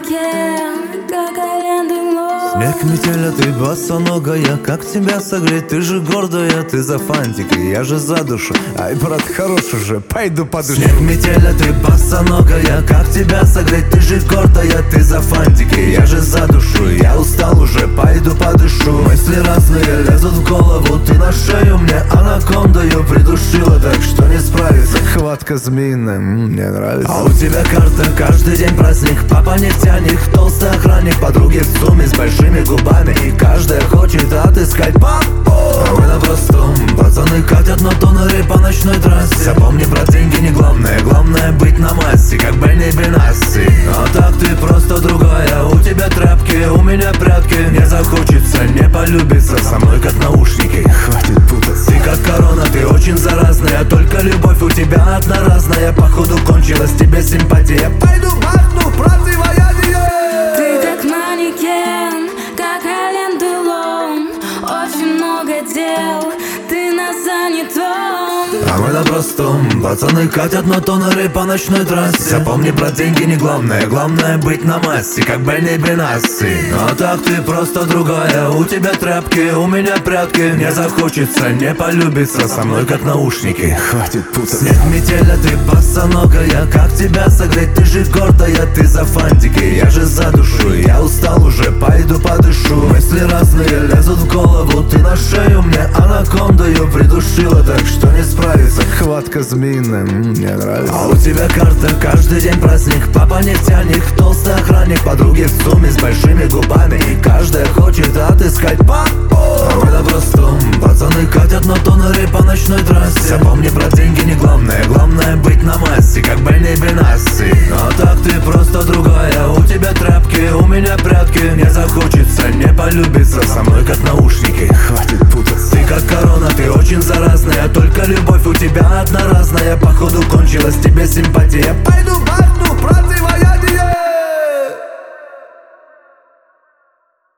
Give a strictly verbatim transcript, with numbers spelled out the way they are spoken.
манекен, как арендный лом. Снег, метель, а ты босоногая. Как тебя согреть? Ты же гордая, ты за фантик, я же за душу. Ай, брат, хорош уже, пойду подышу. Снег, метель, а ты босоногая. Как тебя согреть? Ты же гордая, ты за фантик, я же за душу. Я устал уже, пойду подышу. Мысли разные лезут в голову. Ты на шею мне анакондою придушила, так что не справится. Хватка змеиная, мне нравится. А у тебя карта, каждый день праздник. Папа нефтяник, толстый охранник. Подруги в сумме с большими губами, и каждая хочет отыскать папу. А мы на простом, пацаны катят на тоннере по ночной трассе. Запомни, про деньги не главное, главное быть на массе, как Бенни Бенасси. А так ты просто другая, у тебя тряпки, у меня прятки. Не захочется, не полюбится, со мной как наушники. Хватит путаться. Ты как корона, ты очень заразная, только любовь у тебя одноразная. Походу кончилась тебе симпатия. Пойду бахну, правды воядие. Ты как манекен, как арендный лом. Очень много дел, ты на занятом. А мы на простом, пацаны катят на тоннере по ночной трассе. Запомни, про деньги не главное, главное быть на массе, как Бенни Бенасси. А так ты просто другая, у тебя тряпки, у меня прятки. Не захочется, не полюбится, со мной как наушники. Хватит путаться. Снег, метель, а ты босоногая. Как тебя согреть? Ты же гордая, ты за фантики, я же за душу. Я устал уже, пойду подышу. Мысли разные лезут в голову. Ты на шею мне анакондою придушила, так что не справится. Хватка змеиная, мне нравится. А у тебя карта, каждый день праздник. Папа нефтяник, толстый охранник. Подруги в сумме с большими губами, и каждая хочет отыскать папу. А мы на простом, пацаны катят на тоннере по ночной трассе. Запомни, про деньги не главное, главное быть на массе, как Бенни Бенасси. А так ты просто другая, у тебя тряпки, у меня прятки. Не захочется, не полюбится, со мной как наушники. Хватит путаться. Ты как корона, ты очень заразная, только любовь у тебя одноразная. Походу кончилась тебе симпатия. Пойду